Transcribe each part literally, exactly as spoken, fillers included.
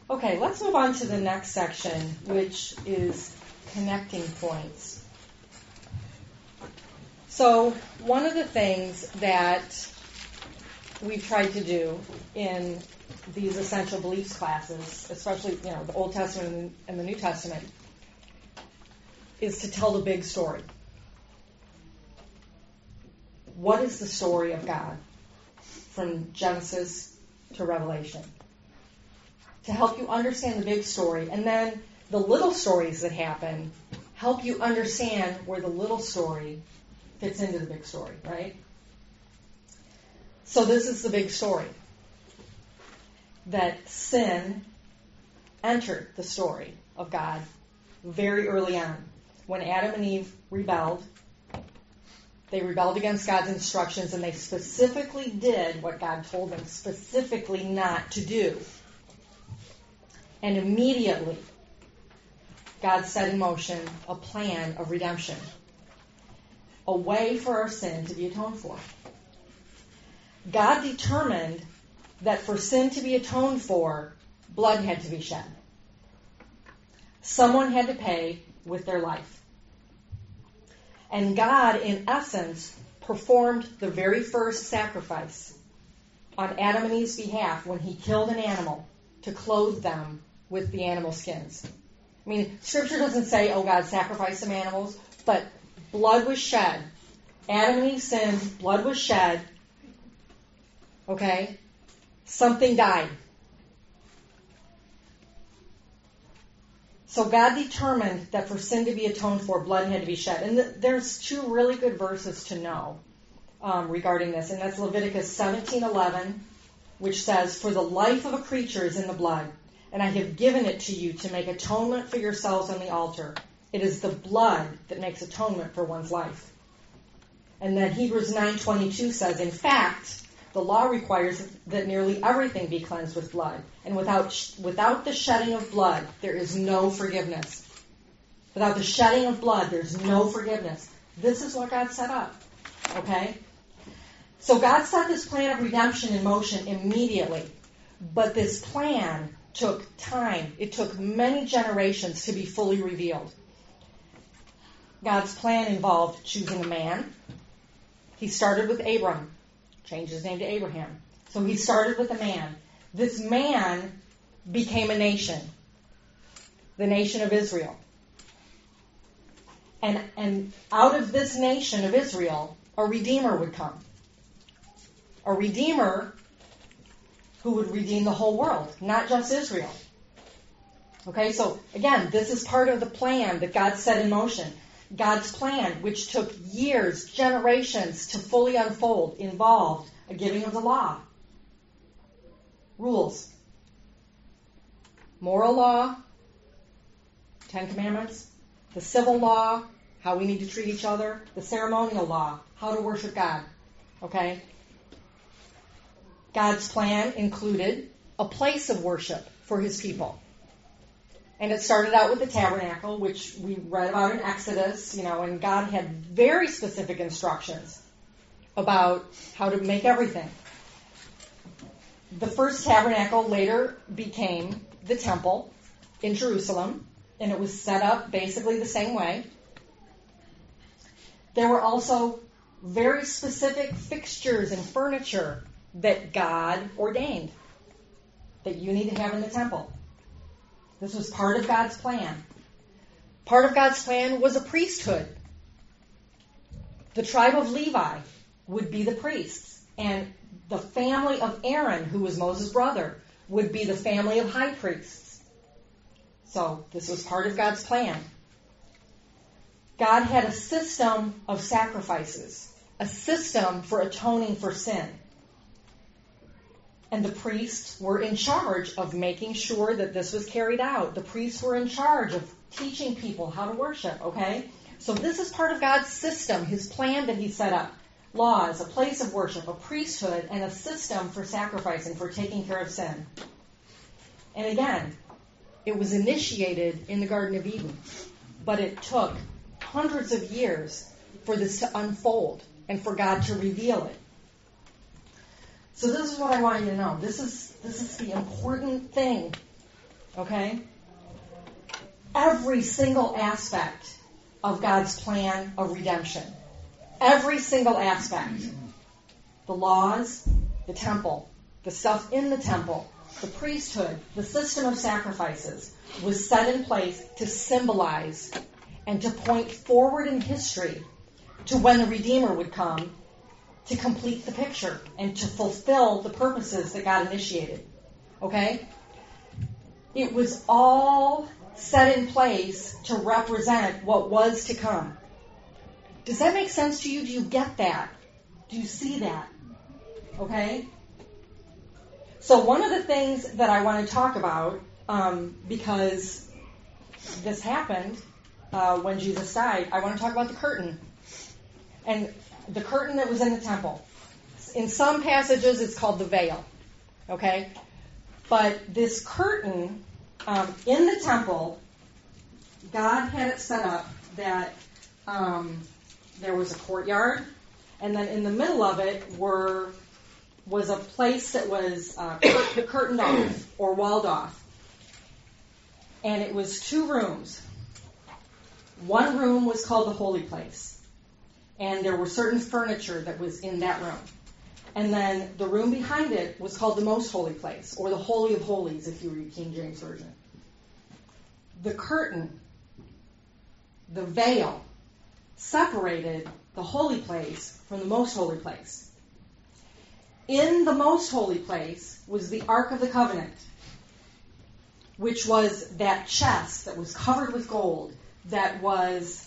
Okay, let's move on to the next section, which is connecting points. So one of the things that we've tried to do in these essential beliefs classes, especially, you know, the Old Testament and the New Testament, is to tell the big story. What is the story of God from Genesis to Revelation? To help you understand the big story, and then the little stories that happen help you understand where the little story fits into the big story, right? So this is the big story. That sin entered the story of God very early on. When Adam and Eve rebelled, they rebelled against God's instructions, and they specifically did what God told them specifically not to do. And immediately, God set in motion a plan of redemption, a way for our sin to be atoned for. God determined that for sin to be atoned for, blood had to be shed. Someone had to pay with their life. And God, in essence, performed the very first sacrifice on Adam and Eve's behalf when he killed an animal to clothe them with the animal skins. I mean, Scripture doesn't say, oh, God sacrificed some animals, but blood was shed. Adam and Eve sinned, blood was shed. Okay? Something died. So God determined that for sin to be atoned for, blood had to be shed. And th- there's two really good verses to know um, regarding this, and that's Leviticus seventeen eleven, which says, "For the life of a creature is in the blood, and I have given it to you to make atonement for yourselves on the altar. It is the blood that makes atonement for one's life." And then Hebrews nine twenty-two says, "In fact, the law requires that nearly everything be cleansed with blood, and without without the shedding of blood, there is no forgiveness." Without the shedding of blood, there's no forgiveness. This is what God set up, okay? So God set this plan of redemption in motion immediately, but this plan took time. It took many generations to be fully revealed. God's plan involved choosing a man. He started with Abram. Changed his name to Abraham. So he started with a man. This man became a nation. The nation of Israel. And, and out of this nation of Israel, a redeemer would come. A redeemer who would redeem the whole world, not just Israel. Okay, so again, this is part of the plan that God set in motion. God's plan, which took years, generations to fully unfold, involved a giving of the law, rules, moral law, Ten Commandments, the civil law, how we need to treat each other, the ceremonial law, how to worship God. Okay? God's plan included a place of worship for his people. And it started out with the tabernacle, which we read about in Exodus, you know, and God had very specific instructions about how to make everything. The first tabernacle later became the temple in Jerusalem, and it was set up basically the same way. There were also very specific fixtures and furniture that God ordained that you need to have in the temple. This was part of God's plan. Part of God's plan was a priesthood. The tribe of Levi would be the priests, and the family of Aaron, who was Moses' brother, would be the family of high priests. So this was part of God's plan. God had a system of sacrifices, a system for atoning for sin. And the priests were in charge of making sure that this was carried out. The priests were in charge of teaching people how to worship, okay? So this is part of God's system, his plan that he set up. Laws, a place of worship, a priesthood, and a system for sacrificing, for taking care of sin. And again, it was initiated in the Garden of Eden, but it took hundreds of years for this to unfold and for God to reveal it. So this is what I want you to know. This is this is the important thing Okay? Every single aspect of God's plan of redemption. Every single aspect. The laws, the temple, the stuff in the temple, the priesthood, the system of sacrifices was set in place to symbolize and to point forward in history to when the Redeemer would come to complete the picture and to fulfill the purposes that God initiated. Okay? It was all set in place to represent what was to come. Does that make sense to you? Do you get that? Do you see that? Okay? So one of the things that I want to talk about, um, because this happened uh, when Jesus died, I want to talk about the curtain. And the curtain that was in the temple. In some passages, it's called the veil. Okay? But this curtain um, in the temple, God had it set up that um, there was a courtyard, and then in the middle of it were was a place that was uh, curtained off or walled off. And it was two rooms. One room was called the holy place. And there were certain furniture that was in that room. And then the room behind it was called the most holy place, or the Holy of Holies, if you read King James Version. The curtain, the veil, separated the holy place from the most holy place. In the most holy place was the Ark of the Covenant, which was that chest that was covered with gold, that was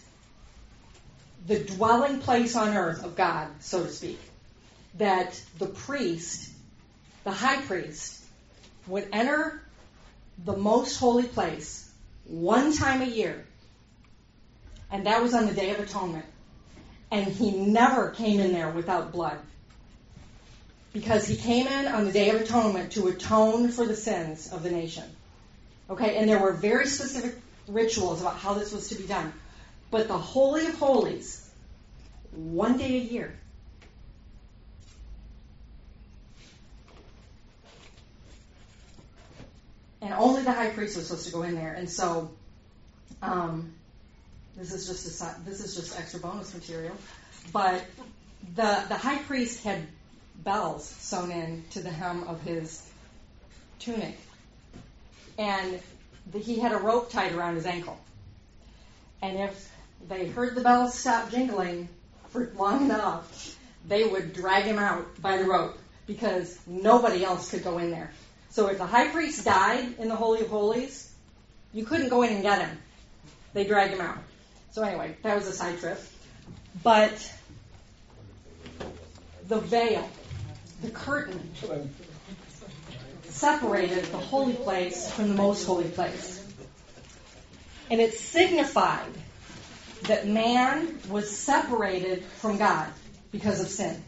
the dwelling place on earth of God, so to speak, that the priest, the high priest, would enter the most holy place one time a year, and that was on the Day of Atonement. And he never came in there without blood, because he came in on the Day of Atonement to atone for the sins of the nation. Okay, and there were very specific rituals about how this was to be done. But the Holy of Holies, one day a year. And only the high priest was supposed to go in there. And so, um, this is just a, this is just extra bonus material. But the the high priest had bells sewn in to the hem of his tunic, and the, he had a rope tied around his ankle. And if they heard the bells stop jingling for long enough, they would drag him out by the rope, because nobody else could go in there. So if the high priest died in the Holy of Holies, you couldn't go in and get him. They dragged him out. So anyway, that was a side trip. But the veil, the curtain, separated the holy place from the most holy place. And it signified that man was separated from God because of sin.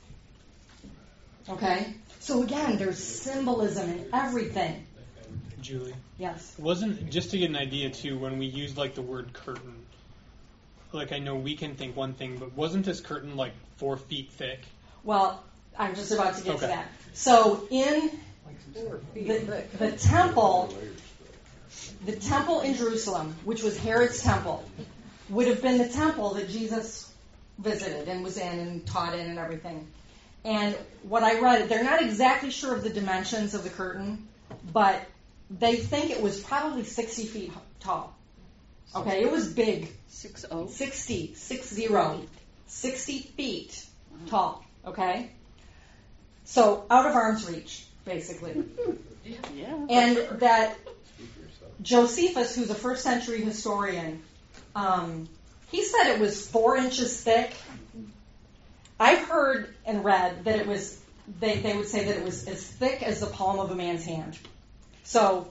Okay? So again, there's symbolism in everything. Julie? Yes? Wasn't, just to get an idea too, when we use like the word curtain, like I know we can think one thing, but wasn't this curtain like four feet thick? Well, I'm just about to get okay. to that. So in the, the temple, the temple in Jerusalem, which was Herod's temple, would have been the temple that Jesus visited and was in and taught in and everything. And what I read, they're not exactly sure of the dimensions of the curtain, but they think it was probably sixty feet tall. Okay, it was big. Six oh? sixty, six zero. sixty feet tall, okay? So out of arm's reach, basically. Yeah. And that Josephus, who's a first century historian, um, he said it was four inches thick. I've heard and read that it was, they, they would say that it was as thick as the palm of a man's hand. So,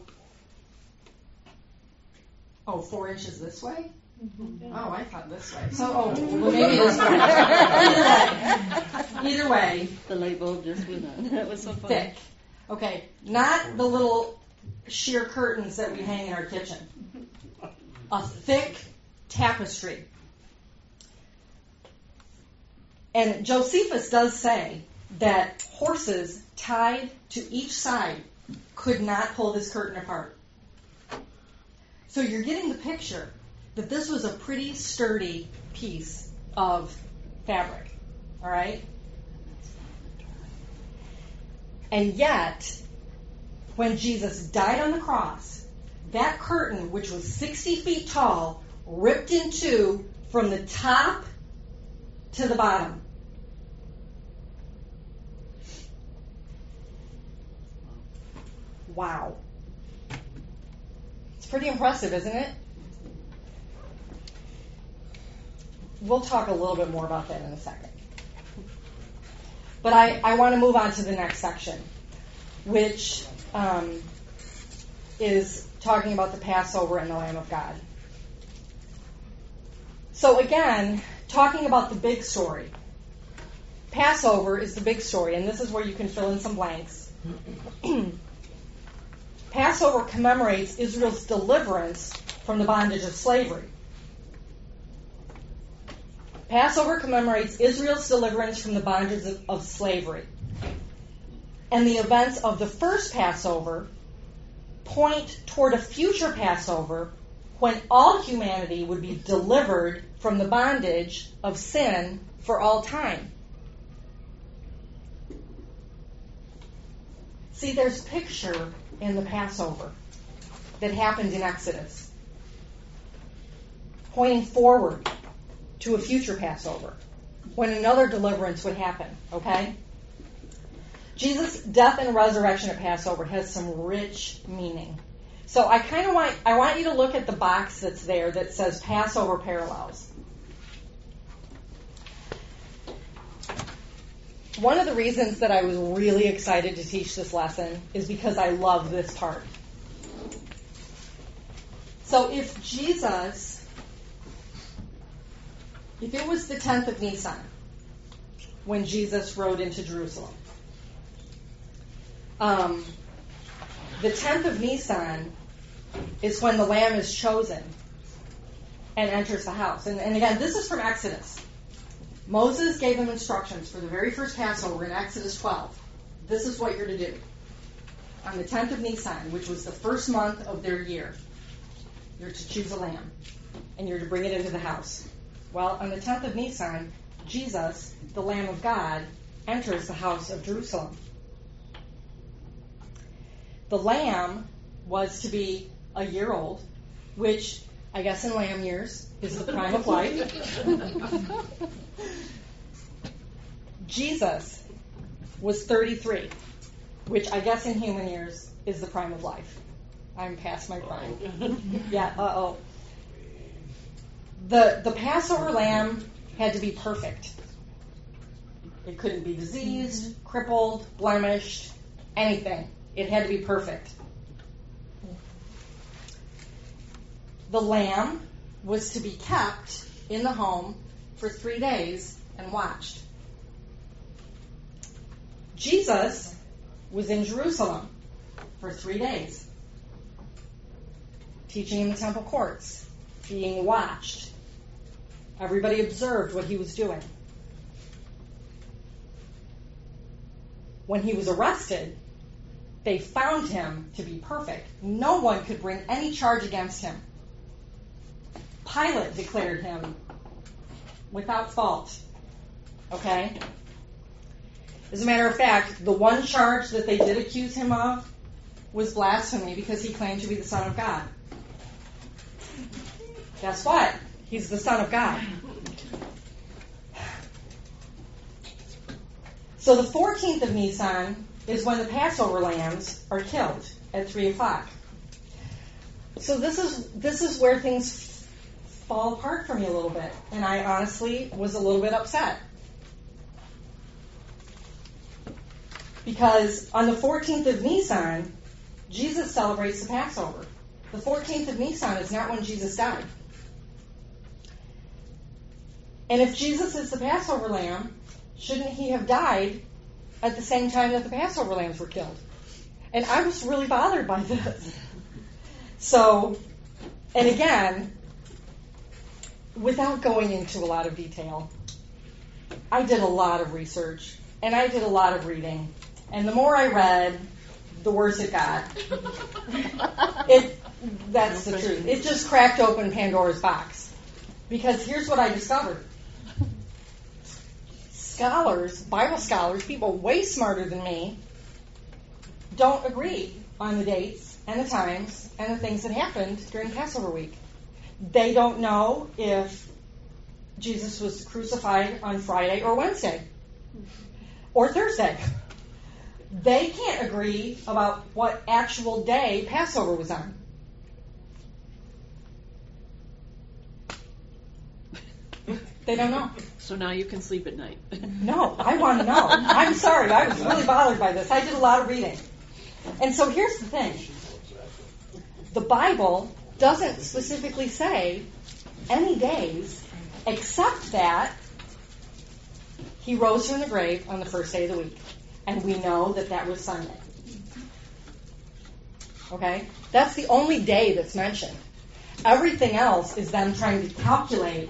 oh, four inches this way? Mm-hmm. Oh, I thought this way. So, oh, well, maybe this way. Either way. Either way. The light bulb just went on. That was so funny. Thick. Okay, not the little sheer curtains that we hang in our kitchen. A thick tapestry. And Josephus does say that horses tied to each side could not pull this curtain apart. So you're getting the picture that this was a pretty sturdy piece of fabric. All right? And yet, when Jesus died on the cross, that curtain, which was sixty feet tall, ripped in two from the top to the bottom. Wow. It's pretty impressive, isn't it? We'll talk a little bit more about that in a second. But I, I want to move on to the next section, which um, is talking about the Passover and the Lamb of God. So again, talking about the big story. Passover is the big story, and this is where you can fill in some blanks. Passover commemorates Israel's deliverance from the bondage of slavery. Passover commemorates Israel's deliverance from the bondage of, of slavery. And the events of the first Passover point toward a future Passover when all humanity would be delivered from the bondage of sin for all time. See, there's picture in the Passover that happened in Exodus, pointing forward to a future Passover, when another deliverance would happen, okay? Jesus' death and resurrection at Passover has some rich meaning. So I kind of want, I want you to look at the box that's there that says Passover Parallels. One of the reasons that I was really excited to teach this lesson is because I love this part. So if Jesus, if it was the tenth of Nisan when Jesus rode into Jerusalem, um, the tenth of Nisan is when the Lamb is chosen and enters the house. And, and again, this is from Exodus. Moses gave them instructions for the very first Passover in Exodus twelve. This is what you're to do. On the tenth of Nisan, which was the first month of their year, you're to choose a lamb, and you're to bring it into the house. Well, on the tenth of Nisan, Jesus, the Lamb of God, enters the house of Jerusalem. The lamb was to be a year old, which I guess in lamb years is the prime of life. Jesus was thirty-three, which I guess in human years is the prime of life. I'm past my prime. Yeah, uh-oh. The, the Passover lamb had to be perfect. It couldn't be diseased, crippled, blemished, anything. It had to be perfect. The lamb was to be kept in the home for three days and watched. Jesus was in Jerusalem for three days, teaching in the temple courts, being watched. Everybody observed what he was doing. When he was arrested, they found him to be perfect. No one could bring any charge against him. Pilate declared him without fault. Okay? As a matter of fact, the one charge that they did accuse him of was blasphemy because he claimed to be the Son of God. Guess what? He's the Son of God. So the fourteenth of Nisan is when the Passover lambs are killed at three o'clock. So this is this is where things fall apart for me a little bit, and I honestly was a little bit upset. Because on the fourteenth of Nisan, Jesus celebrates the Passover. The fourteenth of Nisan is not when Jesus died. And if Jesus is the Passover lamb, shouldn't he have died at the same time that the Passover lambs were killed? And I was really bothered by this. So, and again, without going into a lot of detail, I did a lot of research and I did a lot of reading. And the more I read, the worse it got. It That's the truth. It just cracked open Pandora's box. Because here's what I discovered. Scholars, Bible scholars, people way smarter than me, don't agree on the dates and the times and the things that happened during Passover week. They don't know if Jesus was crucified on Friday or Wednesday or Thursday. They can't agree about what actual day Passover was on. They don't know. So now you can sleep at night. No, I want to know. I'm sorry, I was really bothered by this. I did a lot of reading. And so here's the thing. The Bible doesn't specifically say any days except that he rose from the grave on the first day of the week. And we know that that was Sunday. Okay? That's the only day that's mentioned. Everything else is them trying to calculate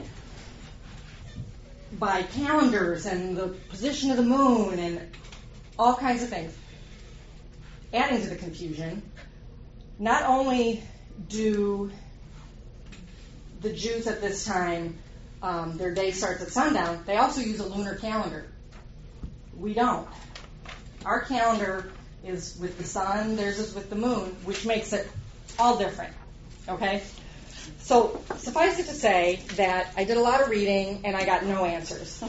by calendars and the position of the moon and all kinds of things. Adding to the confusion, not only do the Jews at this time, um, their day starts at sundown, they also use a lunar calendar. We don't. Our calendar is with the sun, theirs is with the moon, which makes it all different. Okay? So, suffice it to say that I did a lot of reading and I got no answers.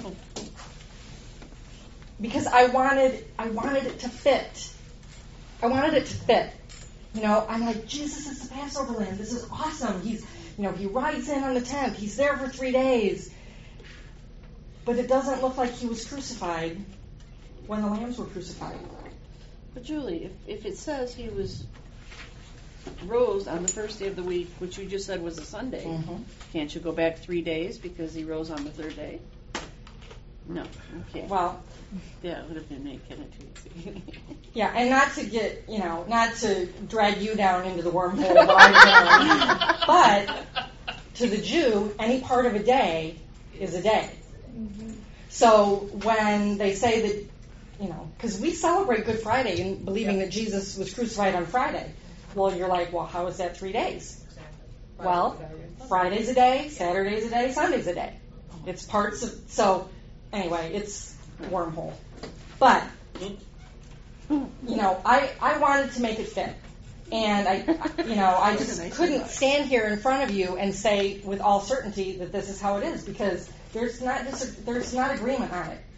Because I wanted I wanted it to fit. I wanted it to fit. You know, I'm like, Jesus is the Passover lamb. This is awesome. He's, you know, he rides in on the tenth. He's there for three days. But it doesn't look like he was crucified when the lambs were crucified. But Julie, if, if it says he was rose on the first day of the week, which you just said was a Sunday, Mm-hmm. can't you go back three days because he rose on the third day? No, okay. Well, Yeah, it would have been making it too easy. yeah, and not to get, you know, not to drag you down into the wormhole, but, I but to the Jew, any part of a day is a day. Mm-hmm. So when they say that, you know, because we celebrate Good Friday in believing Yeah. that Jesus was crucified on Friday. Well, you're like, well, how is that three days? Well, Friday's a day, Saturday's a day, Sunday's a day. It's parts of, so anyway, it's a wormhole. But, you know, I, I wanted to make it fit. And I, you know, I just couldn't stand here in front of you and say with all certainty that this is how it is because there's not dis- there's not agreement on it.